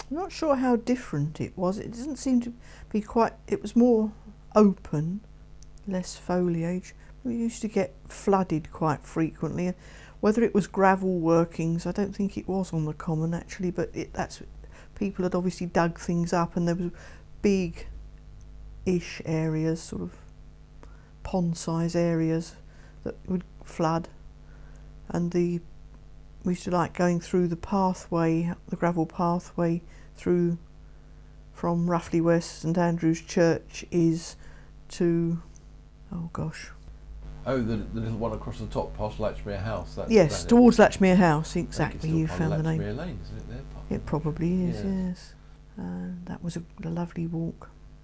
I'm not sure how different it was. It doesn't seem to be quite. It was more open, less foliage. We used to get flooded quite frequently. Whether it was gravel workings, I don't think it was on the common actually, but that's people had obviously dug things up, and there was big-ish areas, sort of pond-size areas that would flood, and we used to like going through the pathway, the gravel pathway through from roughly where St Andrew's Church is to, oh gosh. Oh, the little one across the top past Latchmere House. Yes, towards Latchmere House, exactly. You found the name. Latchmere Lane, isn't it there? It probably is, yes. That was a lovely walk.